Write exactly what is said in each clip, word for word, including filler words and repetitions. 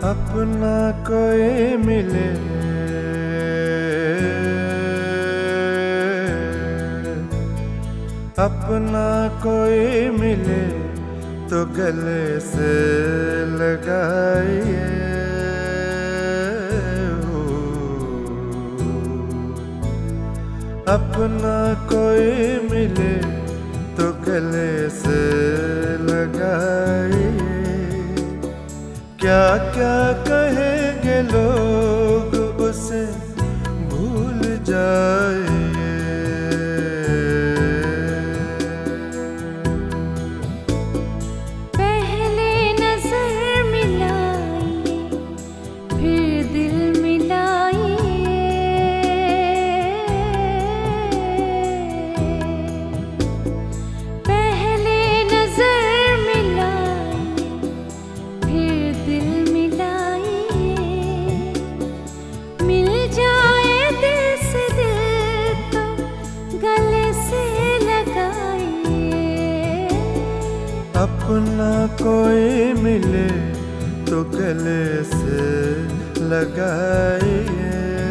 अपना कोई मिले अपना कोई मिले तो गले से लगाइए हो। अपना कोई मिले तो गले से लगाइए। क्या क्या कहेंगे लोग उसे भूल जाइए। पहले नजर मिलाइए फिर दिल मिलाइए। पहले नजर मिलाइए फिर दिल मिलाइए। मिल जाए दिल से दिल तो गले से लगाइए। अपना कोई मिले तो गले से लगाइए।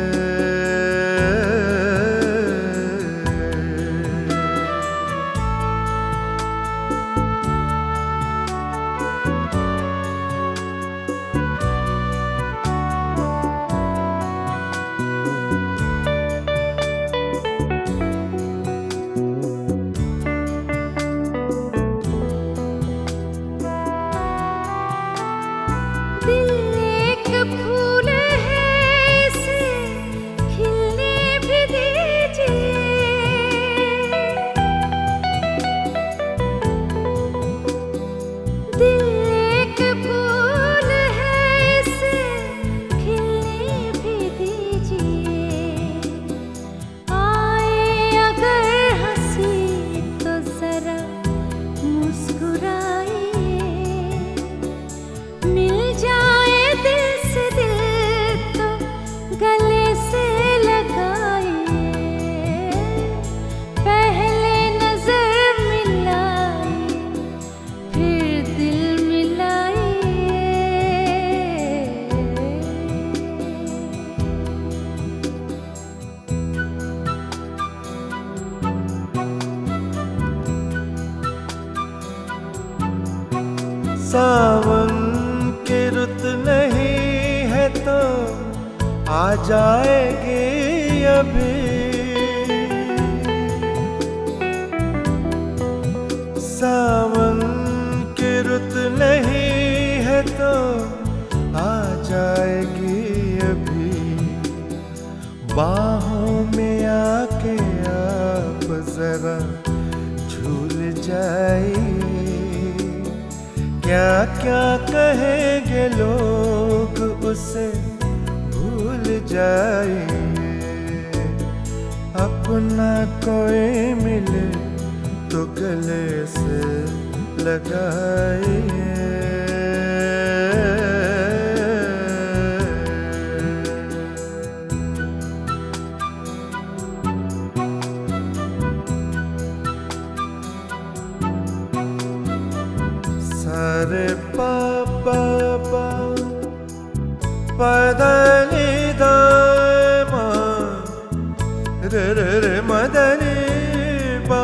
दिल एक फूल है इसे खिलने भी दीजिए। दिल एक फूल है इसे खिलने भी दीजिए। आए अगर हंसी तो जरा मुस्कुराइए। मिल जाए दिल से दिल तो गले से लगाइए। पहले नजर मिलाइए फिर दिल मिलाइए। सावन की रुत नहीं है तो आ जाएगी अभी। सावन की रुत नहीं है तो आ जाएगी अभी। बाहों में आके आप जरा झूल जाइए। क्या क्या कहेंगे लोग उसे भूल जाइए। अपना कोई मिले तो गले से लगाइए। सारे पा पा पा पदनी दामा रे रे रे मदनी पा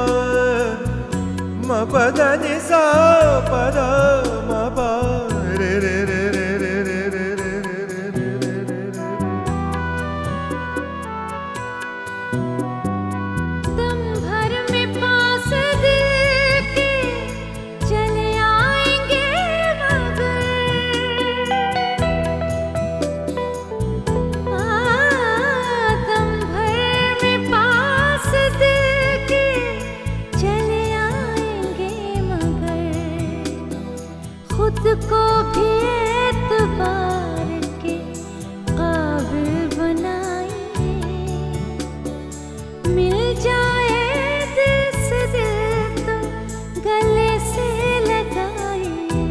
म पदनी सा पदा म पा रे रे रे रे रे रे रे रे रे रे रे रे रे। दम भर में पास दिल के चले आएंगे मगर। हाँ, दम भर में पास दिल के चले आएंगे मगर। खुद को भी एतबार के काबिल बनाइए। मिल जाए दिल से दिल तो गले से लगाइए।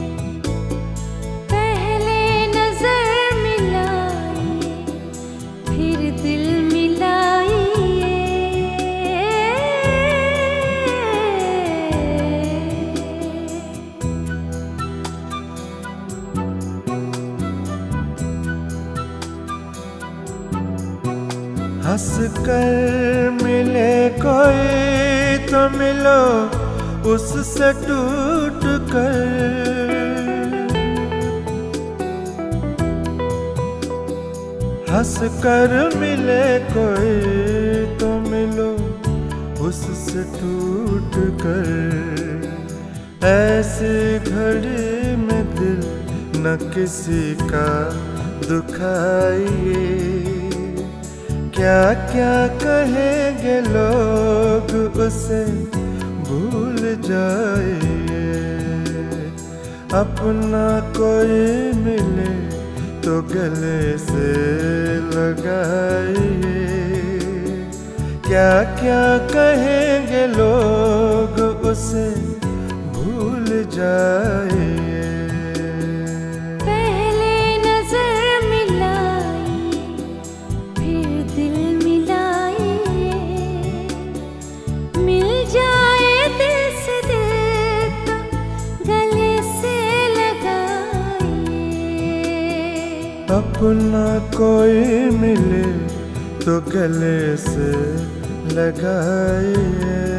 पहले नजर मिलाइए फिर दिल मिलाइए। हंस कर मिले कोई तो मिलो उससे टूट कर। हंस कर मिले कोई तो मिलो उससे टूट कर। ऐसी घड़ी में दिल न किसी का दुखाइए, क्या क्या कहेंगे लोग उसे भूल जाइए। अपना कोई मिले तो गले से लगाइए, क्या क्या कहेंगे लोग उसे भूल जाइए। अपना कोई मिले तो गले से लगाइए।